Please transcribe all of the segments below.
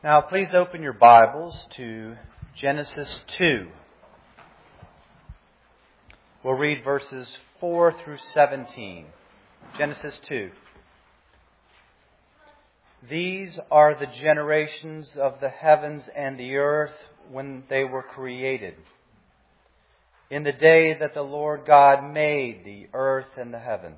Now, please open your Bibles to Genesis 2. We'll read verses 4 through 17. Genesis 2. These are the generations of the heavens and the earth when they were created, in the day that the Lord God made the earth and the heavens.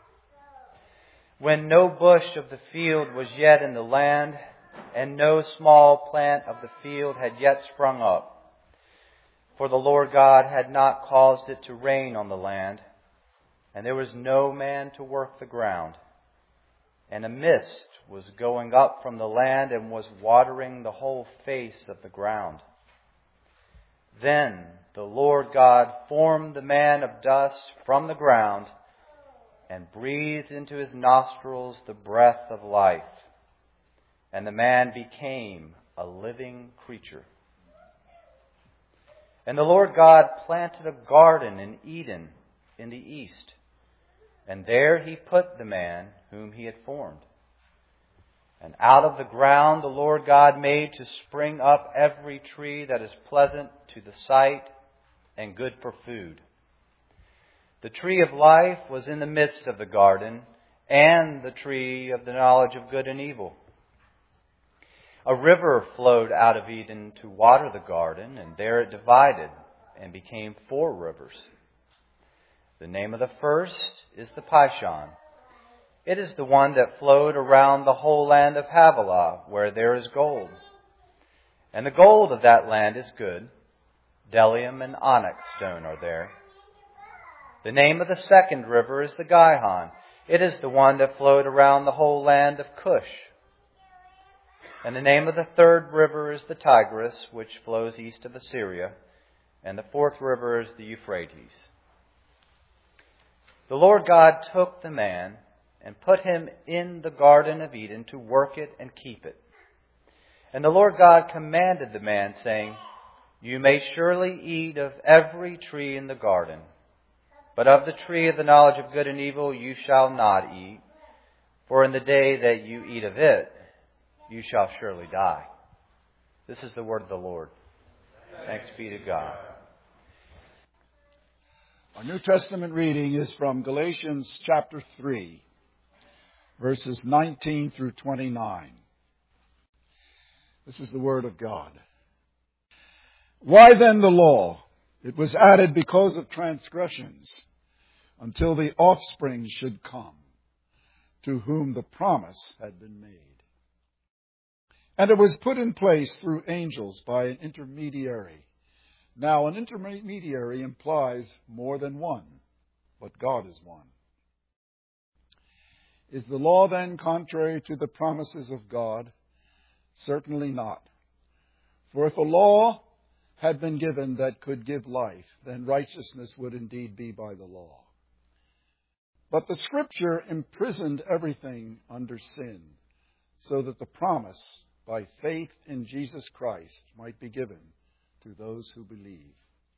When no bush of the field was yet in the land, and no small plant of the field had yet sprung up, for the Lord God had not caused it to rain on the land, and there was no man to work the ground. And a mist was going up from the land and was watering the whole face of the ground. Then the Lord God formed the man of dust from the ground and breathed into his nostrils the breath of life. And the man became a living creature. And the Lord God planted a garden in Eden in the east. And there he put the man whom he had formed. And out of the ground the Lord God made to spring up every tree that is pleasant to the sight and good for food. The tree of life was in the midst of the garden, and the tree of the knowledge of good and evil. A river flowed out of Eden to water the garden, and there it divided and became 4 rivers. The name of the first is the Pishon. It is the one that flowed around the whole land of Havilah, where there is gold. And the gold of that land is good. Bdellium and onyx stone are there. The name of the second river is the Gihon. It is the one that flowed around the whole land of Cush. And the name of the third river is the Tigris, which flows east of Assyria. And the fourth river is the Euphrates. The Lord God took the man and put him in the Garden of Eden to work it and keep it. And the Lord God commanded the man, saying, "You may surely eat of every tree in the garden, but of the tree of the knowledge of good and evil you shall not eat, for in the day that you eat of it, you shall surely die." This is the word of the Lord. Thanks be to God. Our New Testament reading is from Galatians chapter 3, verses 19 through 29. This is the word of God. Why then the law? It was added because of transgressions, until the offspring should come, to whom the promise had been made. And it was put in place through angels by an intermediary. Now, an intermediary implies more than one, but God is one. Is the law then contrary to the promises of God? Certainly not. For if a law had been given that could give life, then righteousness would indeed be by the law. But the Scripture imprisoned everything under sin, so that the promise by faith in Jesus Christ might be given to those who believe.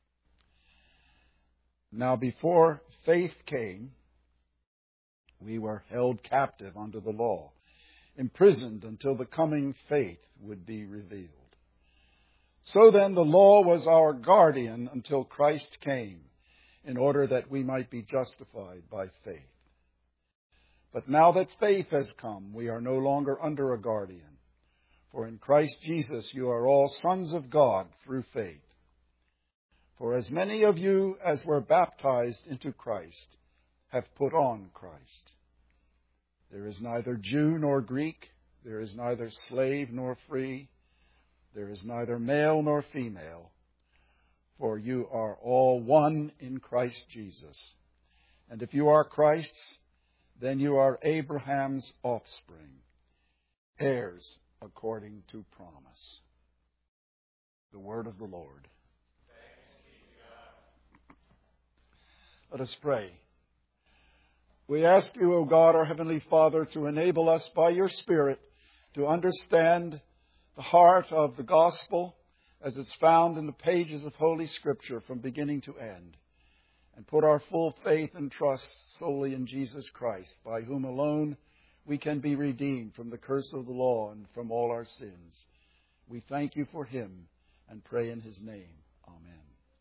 Now before faith came, we were held captive under the law, imprisoned until the coming faith would be revealed. So then the law was our guardian until Christ came, in order that we might be justified by faith. But now that faith has come, we are no longer under a guardian. For in Christ Jesus you are all sons of God through faith. For as many of you as were baptized into Christ have put on Christ. There is neither Jew nor Greek, there is neither slave nor free, there is neither male nor female, for you are all one in Christ Jesus. And if you are Christ's, then you are Abraham's offspring, heirs according to promise. The word of the Lord. Thanks be to God. Let us pray. We ask you, O God, our Heavenly Father, to enable us by your Spirit to understand the heart of the gospel as it's found in the pages of Holy Scripture from beginning to end, and put our full faith and trust solely in Jesus Christ, by whom alone we can be redeemed from the curse of the law and from all our sins. We thank you for him and pray in his name. Amen.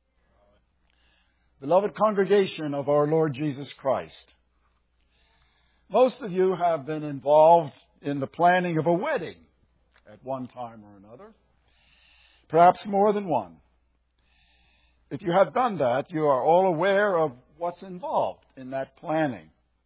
Beloved congregation of our Lord Jesus Christ, most of you have been involved in the planning of a wedding at one time or another, perhaps more than one. If you have done that, you are all aware of what's involved in that planning.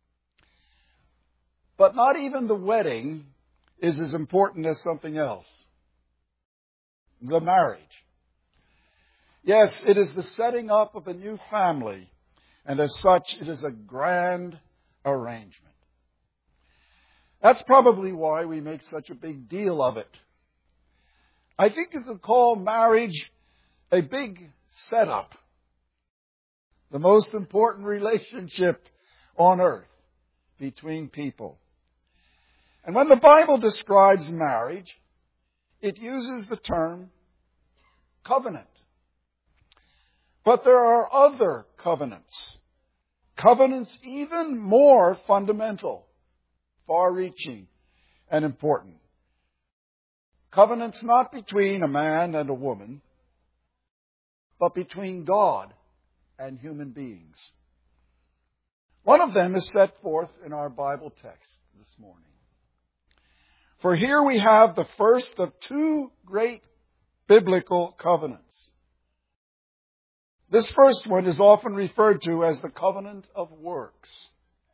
But not even the wedding is as important as something else. The marriage. Yes, it is the setting up of a new family, and as such, it is a grand arrangement. That's probably why we make such a big deal of it. I think you could call marriage a big setup. The most important relationship on earth between people. And when the Bible describes marriage, it uses the term covenant. But there are other covenants. Covenants even more fundamental, far-reaching, and important. Covenants not between a man and a woman, but between God and human beings. One of them is set forth in our Bible text this morning. For here we have the first of two great biblical covenants. This first one is often referred to as the covenant of works.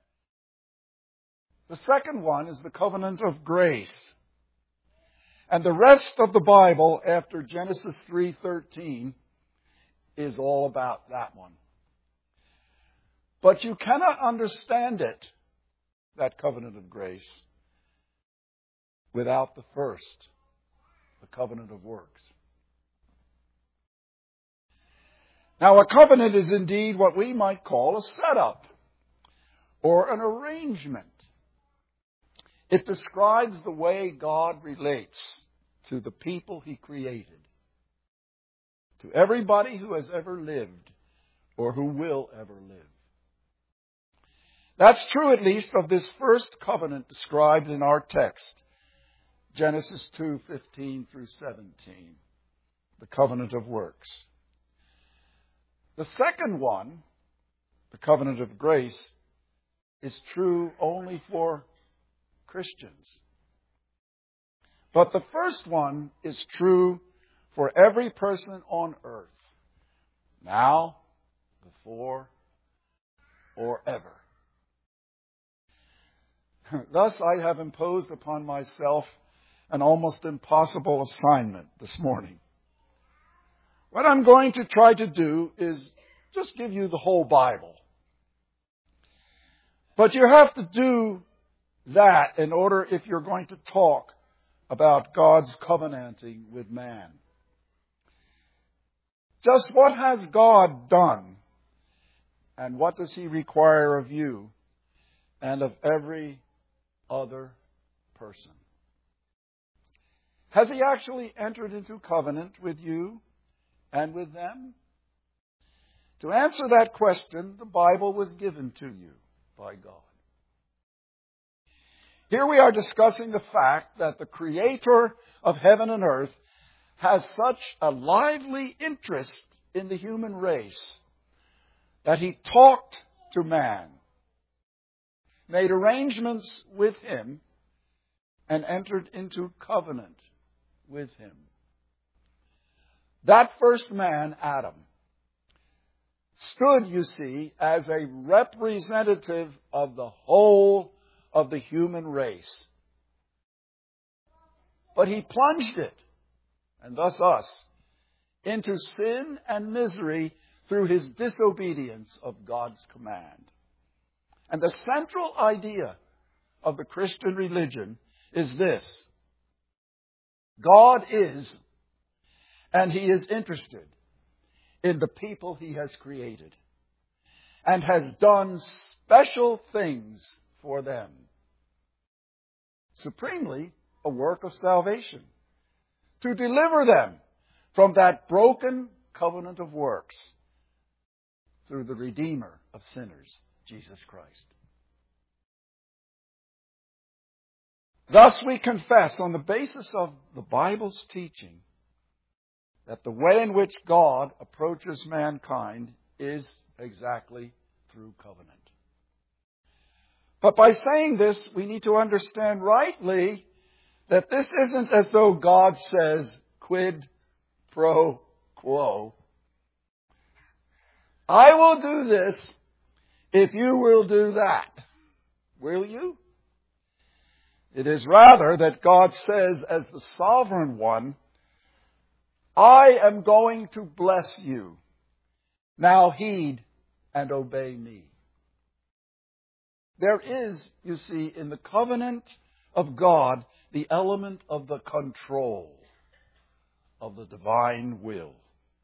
The second one is the covenant of grace. And the rest of the Bible after Genesis 3:13 is all about that one. But you cannot understand it, that covenant of grace, without the first, the covenant of works. Now, a covenant is indeed what we might call a setup or an arrangement. It describes the way God relates to the people He created, to everybody who has ever lived or who will ever live. That's true at least of this first covenant described in our text, Genesis 2:15 through 17, the covenant of works. The second one, the covenant of grace, is true only for Christians. But the first one is true for every person on earth, now, before, or ever. Thus, I have imposed upon myself an almost impossible assignment this morning. What I'm going to try to do is just give you the whole Bible. But you have to do that in order if you're going to talk about God's covenanting with man. Just what has God done? And what does He require of you and of every other person? Has He actually entered into covenant with you and with them? To answer that question, the Bible was given to you by God. Here we are discussing the fact that the Creator of heaven and earth has such a lively interest in the human race that He talked to man, made arrangements with him, and entered into covenant with him. That first man, Adam, stood, you see, as a representative of the whole of the human race. But he plunged it, and thus us, into sin and misery through his disobedience of God's command. And the central idea of the Christian religion is this: God is, and He is interested in the people He has created and has done special things for them. Supremely, a work of salvation to deliver them from that broken covenant of works through the Redeemer of sinners, Jesus Christ. Thus we confess on the basis of the Bible's teaching that the way in which God approaches mankind is exactly through covenant. But by saying this, we need to understand rightly that this isn't as though God says, quid pro quo. I will do this if you will do that. Will you? It is rather that God says, as the sovereign one, I am going to bless you. Now heed and obey me. There is, you see, in the covenant of God, the element of the control of the divine will.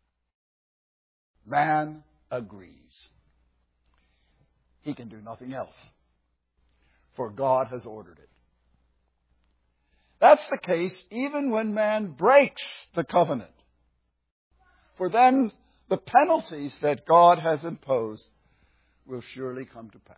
Man agrees. He can do nothing else, for God has ordered it. That's the case even when man breaks the covenant. For then the penalties that God has imposed will surely come to pass.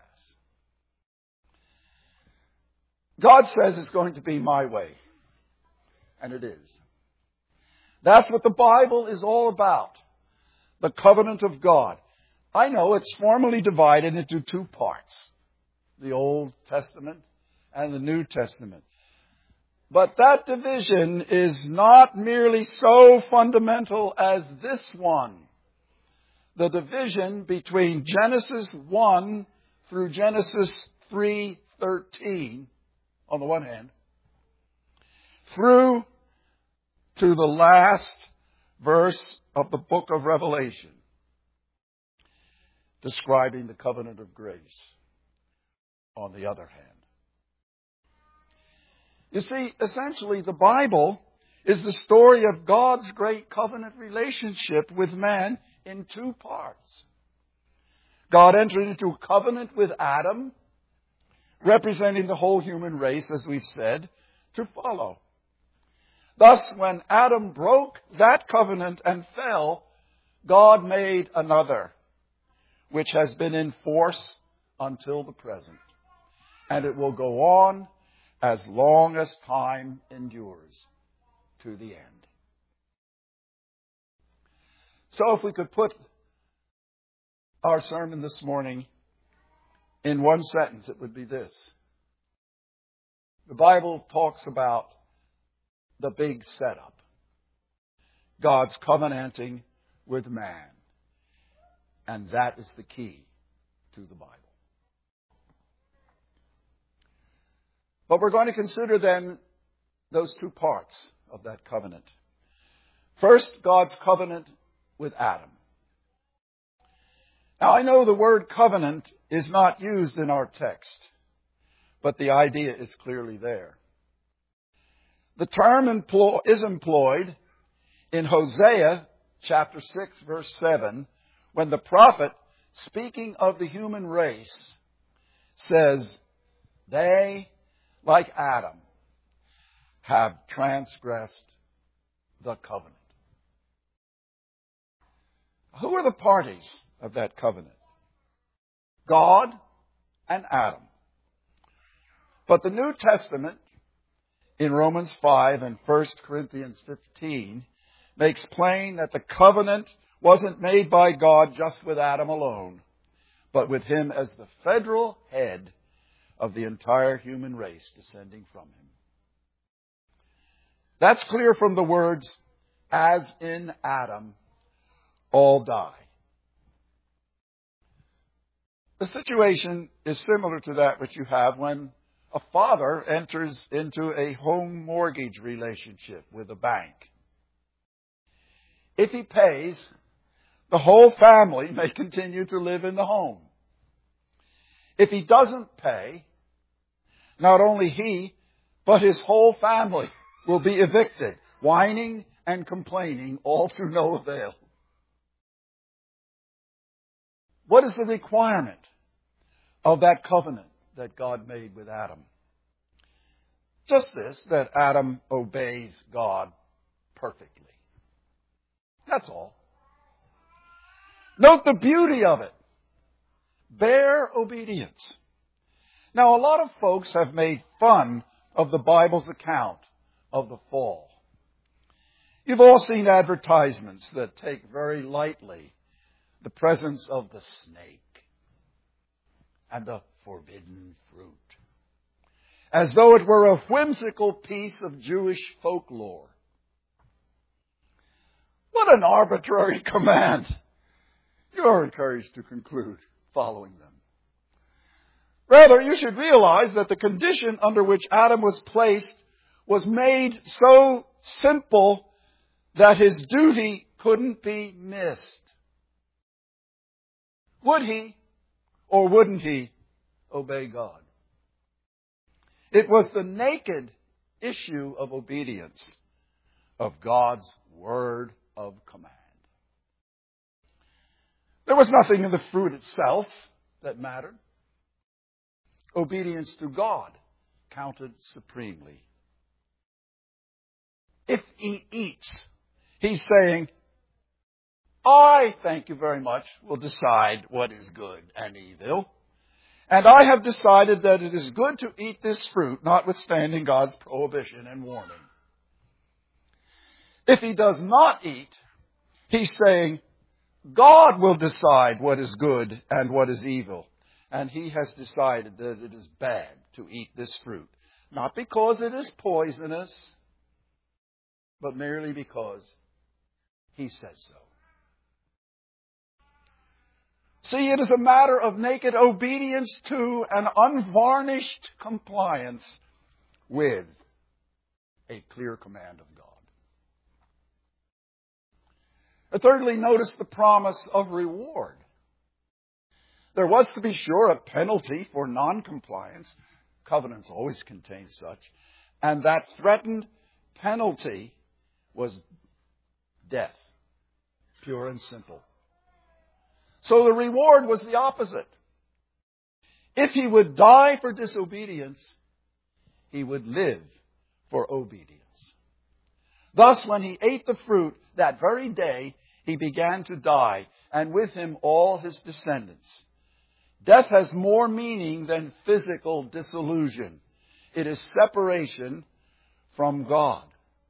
God says it's going to be my way. And it is. That's what the Bible is all about. The covenant of God. I know it's formally divided into two parts. The Old Testament and the New Testament. But that division is not merely so fundamental as this one. The division between Genesis 1 through Genesis 3:13, on the one hand, through to the last verse of the book of Revelation, describing the covenant of grace, on the other hand. You see, essentially, the Bible is the story of God's great covenant relationship with man in two parts. God entered into a covenant with Adam, representing the whole human race, as we've said, to follow. Thus, when Adam broke that covenant and fell, God made another, which has been in force until the present. And it will go on as long as time endures to the end. So if we could put our sermon this morning in one sentence, it would be this. The Bible talks about the big setup. God's covenanting with man. And that is the key to the Bible. But we're going to consider then those two parts of that covenant. First, God's covenant with Adam. Now, I know the word covenant is not used in our text, but the idea is clearly there. The term is employed in Hosea chapter 6, verse 7, when the prophet, speaking of the human race, says, they, like Adam, have transgressed the covenant. Who are the parties of that covenant? God and Adam. But the New Testament, in Romans 5 and 1 Corinthians 15, makes plain that the covenant wasn't made by God just with Adam alone, but with him as the federal head of the entire human race descending from him. That's clear from the words, as in Adam, all die. The situation is similar to that which you have when a father enters into a home mortgage relationship with a bank. If he pays, the whole family may continue to live in the home. If he doesn't pay, not only he, but his whole family will be evicted, whining and complaining, all to no avail. What is the requirement of that covenant that God made with Adam? Just this, that Adam obeys God perfectly. That's all. Note the beauty of it. Bare obedience. Now, a lot of folks have made fun of the Bible's account of the fall. You've all seen advertisements that take very lightly the presence of the snake and the forbidden fruit, as though it were a whimsical piece of Jewish folklore. What an arbitrary command! You're encouraged to conclude following them. Rather, you should realize that the condition under which Adam was placed was made so simple that his duty couldn't be missed. Would he or wouldn't he obey God? It was the naked issue of obedience of God's word of command. There was nothing in the fruit itself that mattered. Obedience to God counted supremely. If he eats, he's saying, I, thank you very much, will decide what is good and evil. And I have decided that it is good to eat this fruit, notwithstanding God's prohibition and warning. If he does not eat, he's saying, God will decide what is good and what is evil. And he has decided that it is bad to eat this fruit. Not because it is poisonous, but merely because he says so. See, it is a matter of naked obedience to and unvarnished compliance with a clear command of God. Thirdly, notice the promise of reward. There was, to be sure, a penalty for non-compliance. Covenants always contain such. And that threatened penalty was death, pure and simple. So the reward was the opposite. If he would die for disobedience, he would live for obedience. Thus, when he ate the fruit that very day, he began to die, and with him all his descendants. Death has more meaning than physical dissolution. It is separation from God.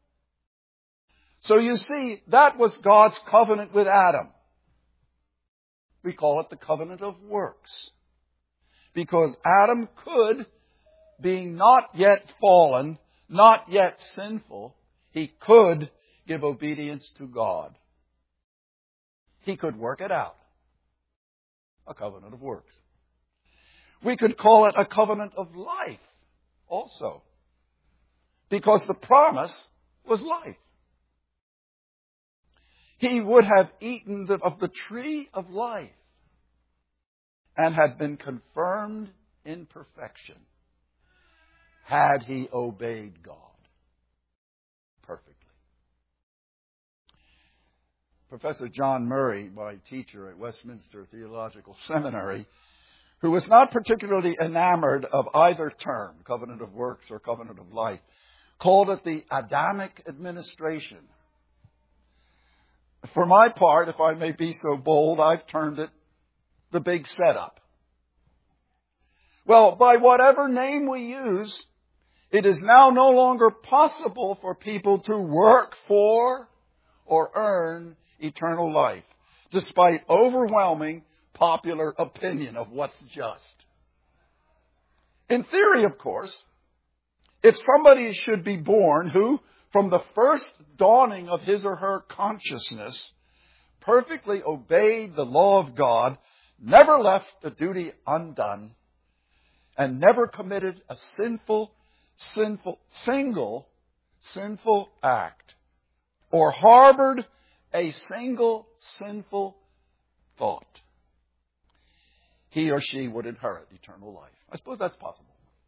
So you see, that was God's covenant with Adam. We call it the covenant of works. Because Adam could, being not yet fallen, not yet sinful, he could give obedience to God. He could work it out. A covenant of works. We could call it a covenant of life also. Because the promise was life. He would have eaten of the tree of life and had been confirmed in perfection had he obeyed God perfectly. Professor John Murray, my teacher at Westminster Theological Seminary, who was not particularly enamored of either term, covenant of works or covenant of life, called it the Adamic administration. For my part, if I may be so bold, I've termed it the big setup. Well, by whatever name we use, it is now no longer possible for people to work for or earn eternal life, despite overwhelming popular opinion of what's just. In theory, of course, if somebody should be born who, from the first dawning of his or her consciousness, perfectly obeyed the law of God, never left a duty undone, and never committed a single sinful act, or harbored a single sinful thought, he or she would inherit eternal life. I suppose that's possible.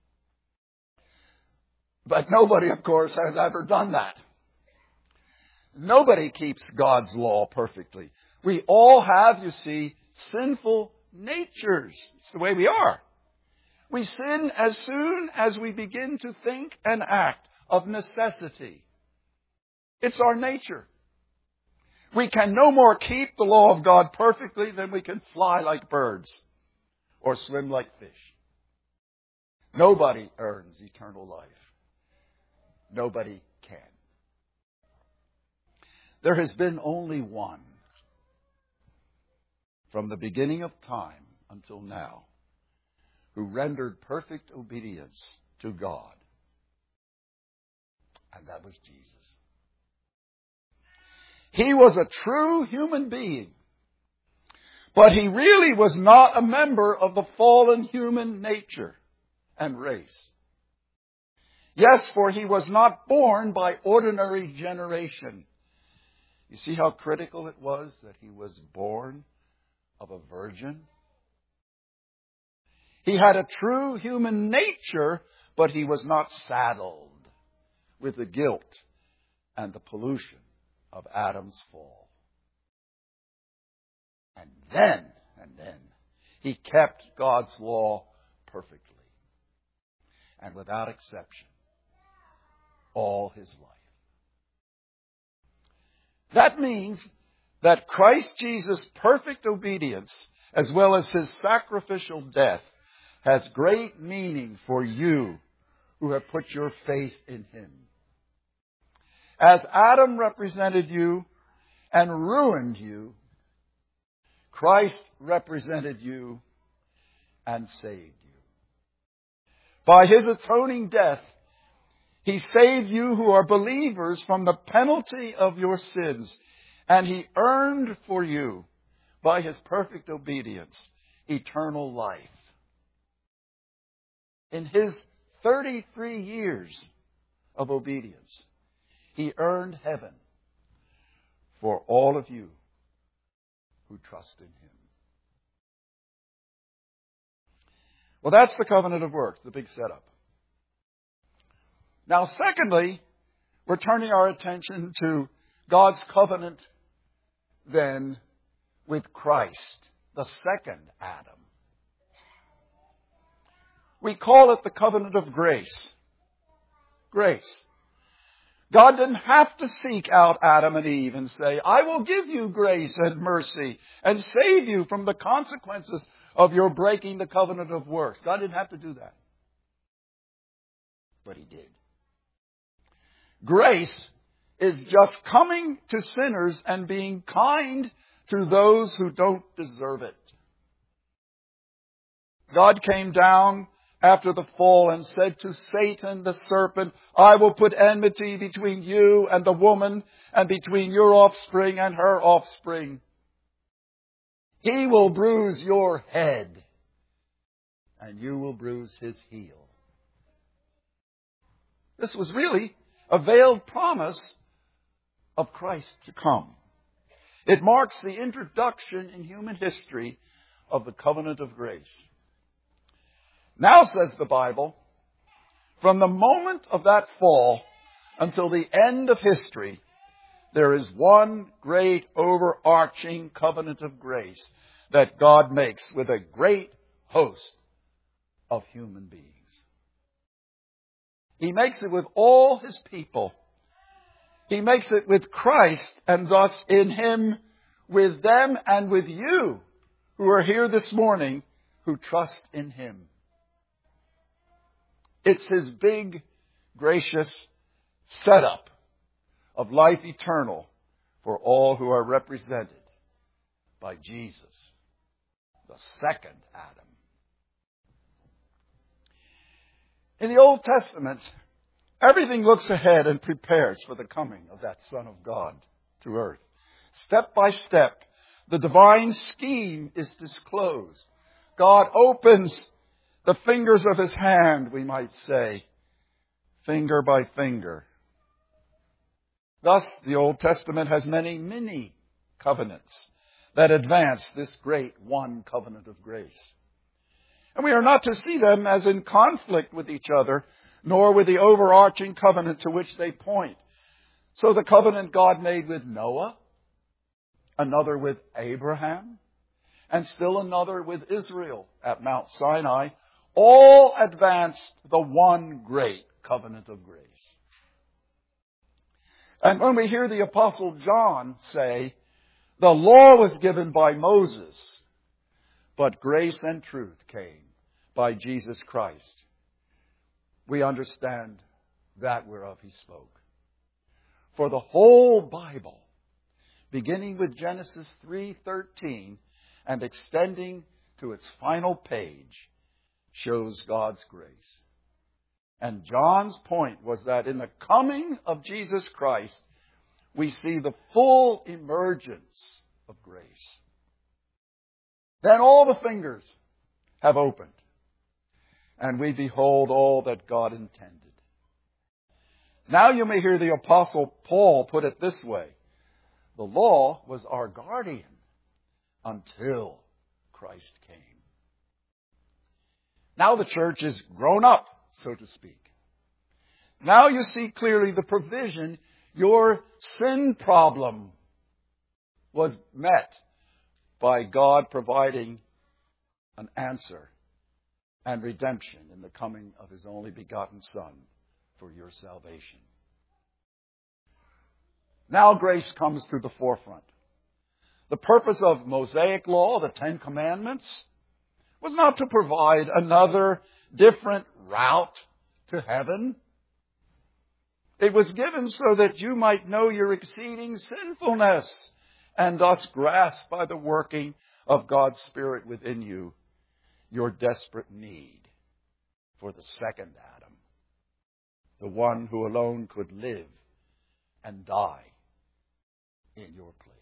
But nobody, of course, has ever done that. Nobody keeps God's law perfectly. We all have, you see, sinful natures. It's the way we are. We sin as soon as we begin to think and act of necessity. It's our nature. We can no more keep the law of God perfectly than we can fly like birds or swim like fish. Nobody earns eternal life. Nobody can. There has been only one from the beginning of time until now who rendered perfect obedience to God. And that was Jesus. He was a true human being, but he really was not a member of the fallen human nature and race. Yes, for he was not born by ordinary generation. You see how critical it was that he was born of a virgin? He had a true human nature, but he was not saddled with the guilt and the pollution of Adam's fall. And then, he kept God's law perfectly and without exception all his life. That means that Christ Jesus' perfect obedience, as well as his sacrificial death, has great meaning for you who have put your faith in him. As Adam represented you and ruined you, Christ represented you and saved you. By his atoning death, he saved you who are believers from the penalty of your sins, and he earned for you, by his perfect obedience, eternal life. In his 33 years of obedience, he earned heaven for all of you who trust in him. Well, that's the covenant of works, the big setup. Now, secondly, we're turning our attention to God's covenant then with Christ, the second Adam. We call it the covenant of grace. Grace. God didn't have to seek out Adam and Eve and say, I will give you grace and mercy and save you from the consequences of your breaking the covenant of works. God didn't have to do that. But he did. Grace is just coming to sinners and being kind to those who don't deserve it. God came down after the fall and said to Satan the serpent, I will put enmity between you and the woman, and between your offspring and her offspring. He will bruise your head, and you will bruise his heel. This was really a veiled promise of Christ to come. It marks the introduction in human history of the covenant of grace. Now, says the Bible, from the moment of that fall until the end of history, there is one great overarching covenant of grace that God makes with a great host of human beings. He makes it with all his people. He makes it with Christ, and thus in him, with them and with you who are here this morning who trust in him. It's his big, gracious setup of life eternal for all who are represented by Jesus, the second Adam. In the Old Testament, everything looks ahead and prepares for the coming of that Son of God to earth. Step by step, the divine scheme is disclosed. God opens the fingers of his hand, we might say, finger by finger. Thus, the Old Testament has many mini covenants that advance this great one covenant of grace. And we are not to see them as in conflict with each other, nor with the overarching covenant to which they point. So the covenant God made with Noah, another with Abraham, and still another with Israel at Mount Sinai, all advanced the one great covenant of grace. And when we hear the Apostle John say, the law was given by Moses, but grace and truth came by Jesus Christ, we understand that whereof he spoke. For the whole Bible, beginning with Genesis 3:13 and extending to its final page, shows God's grace. And John's point was that in the coming of Jesus Christ, we see the full emergence of grace. Then all the fingers have opened, and we behold all that God intended. Now you may hear the Apostle Paul put it this way: the law was our guardian until Christ came. Now the church is grown up, so to speak. Now you see clearly the provision. Your sin problem was met by God providing an answer and redemption in the coming of His only begotten Son for your salvation. Now grace comes to the forefront. The purpose of Mosaic law, the Ten Commandments, was not to provide another different route to heaven. It was given so that you might know your exceeding sinfulness and thus grasp by the working of God's Spirit within you your desperate need for the second Adam, the one who alone could live and die in your place.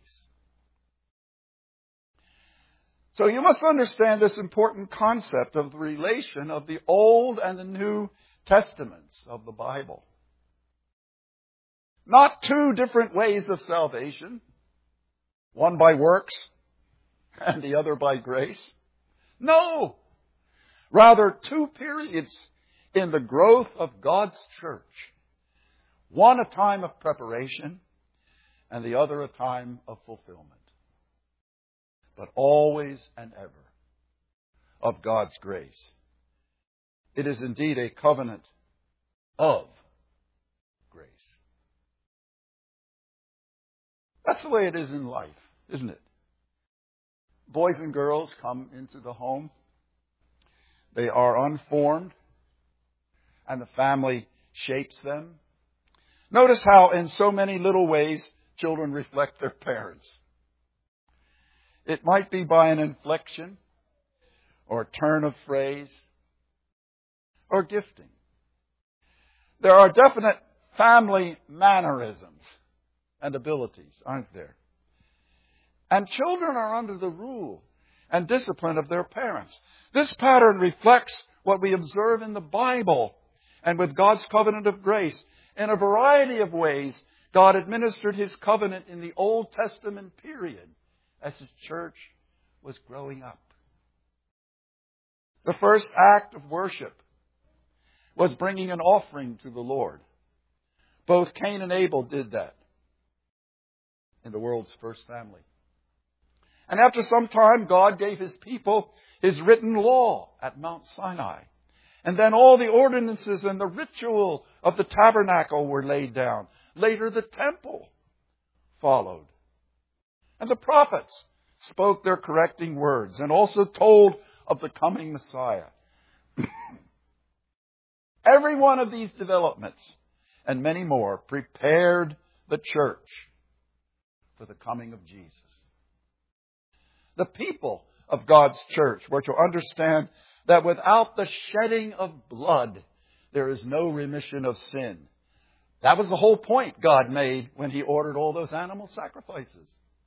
So you must understand this important concept of the relation of the Old and the New Testaments of the Bible. Not two different ways of salvation, one by works and the other by grace. No! Rather, two periods in the growth of God's church. One a time of preparation and the other a time of fulfillment. But always and ever of God's grace. It is indeed a covenant of grace. That's the way it is in life, isn't it? Boys and girls come into the home. They are unformed, and the family shapes them. Notice how in so many little ways children reflect their parents. It might be by an inflection, or a turn of phrase, or gifting. There are definite family mannerisms and abilities, aren't there? And children are under the rule and discipline of their parents. This pattern reflects what we observe in the Bible and with God's covenant of grace. In a variety of ways, God administered His covenant in the Old Testament period as His church was growing up. The first act of worship was bringing an offering to the Lord. Both Cain and Abel did that in the world's first family. And after some time, God gave His people His written law at Mount Sinai. And then all the ordinances and the ritual of the tabernacle were laid down. Later, the temple followed. And the prophets spoke their correcting words and also told of the coming Messiah. Every one of these developments and many more prepared the church for the coming of Jesus. The people of God's church were to understand that without the shedding of blood, there is no remission of sin. That was the whole point God made when He ordered all those animal sacrifices.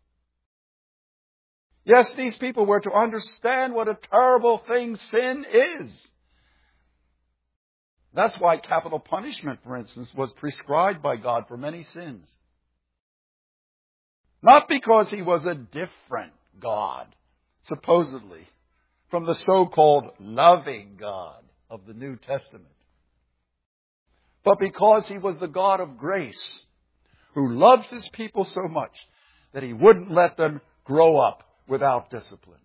Yes, these people were to understand what a terrible thing sin is. That's why capital punishment, for instance, was prescribed by God for many sins. Not because He was a different God, supposedly, from the so-called loving God of the New Testament, but because He was the God of grace, who loved His people so much that He wouldn't let them grow up without discipline.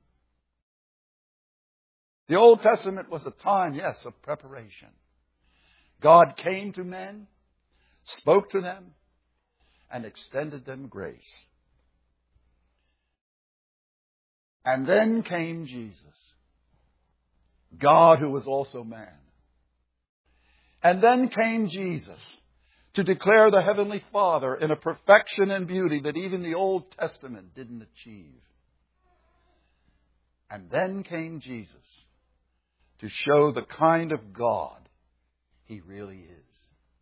The Old Testament was a time, yes, of preparation. God came to men, spoke to them, and extended them grace. And then came Jesus, God who was also man. And then came Jesus to declare the Heavenly Father in a perfection and beauty that even the Old Testament didn't achieve. And then came Jesus to show the kind of God He really is.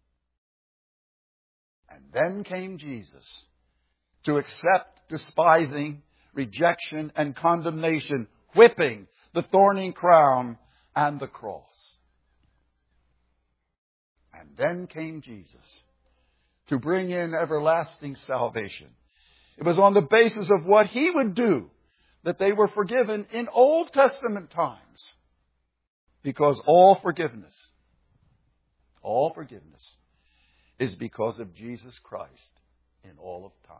And then came Jesus to accept despising, rejection, and condemnation, whipping, the thorny crown, and the cross. And then came Jesus to bring in everlasting salvation. It was on the basis of what He would do that they were forgiven in Old Testament times. Because all forgiveness is because of Jesus Christ in all of time.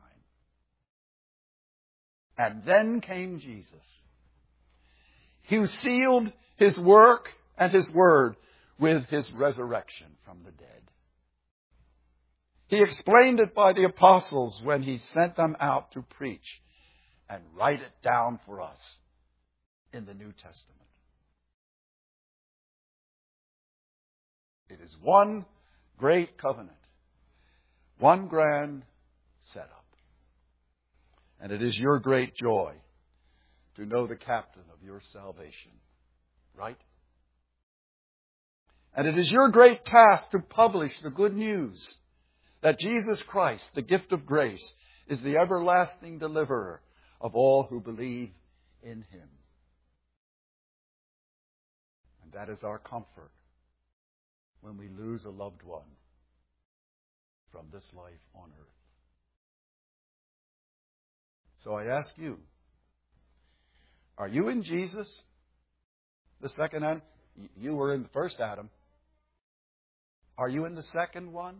And then came Jesus, who sealed His work and His word with His resurrection from the dead. He explained it by the apostles when He sent them out to preach and write it down for us in the New Testament. It is one great covenant, one grand setup. And it is your great joy to know the captain of your salvation, right? And it is your great task to publish the good news that Jesus Christ, the gift of grace, is the everlasting deliverer of all who believe in Him. And that is our comfort when we lose a loved one from this life on earth. So I ask you, are you in Jesus, the second Adam? You were in the first Adam. Are you in the second one?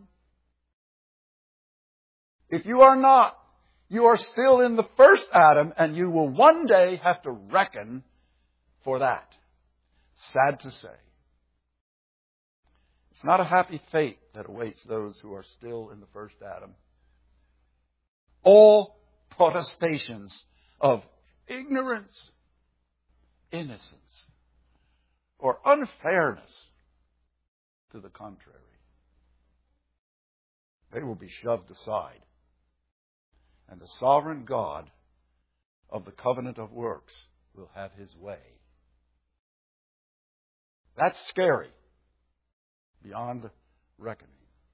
If you are not, you are still in the first Adam, and you will one day have to reckon for that. Sad to say. It's not a happy fate that awaits those who are still in the first Adam. All protestations of ignorance, innocence, or unfairness to the contrary, they will be shoved aside. And the sovereign God of the covenant of works will have His way. That's scary, beyond reckoning.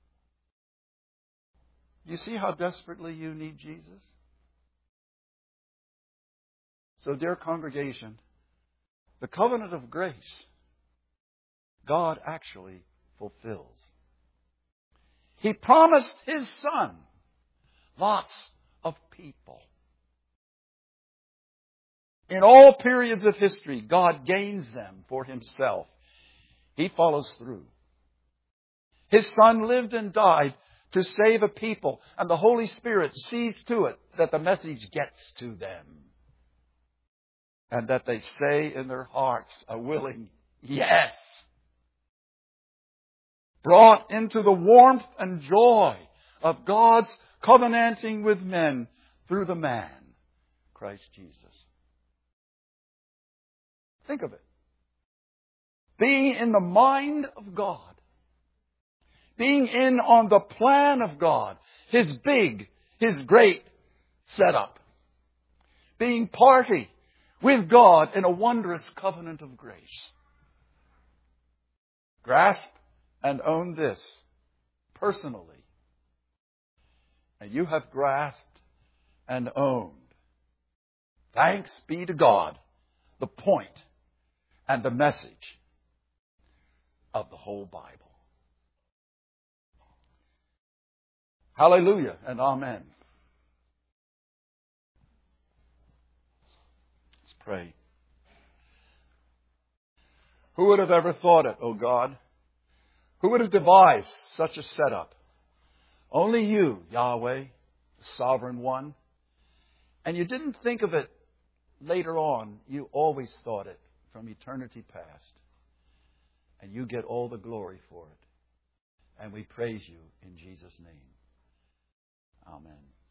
You see how desperately you need Jesus? So, dear congregation, the covenant of grace, God actually fulfills. He promised His Son lots of people. In all periods of history, God gains them for Himself. He follows through. His Son lived and died to save a people, and the Holy Spirit sees to it that the message gets to them. And that they say in their hearts a willing yes. Brought into the warmth and joy of God's covenanting with men through the man, Christ Jesus. Think of it. Being in the mind of God. Being in on the plan of God. His big, His great setup. Being party with God in a wondrous covenant of grace. Grasp and own this personally. And you have grasped and owned, thanks be to God, the point and the message of the whole Bible. Hallelujah and amen. Let's pray. Who would have ever thought it, O God? Who would have devised such a setup? Only You, Yahweh, the Sovereign One. And You didn't think of it later on. You always thought it from eternity past. And You get all the glory for it. And we praise You in Jesus' name. Amen.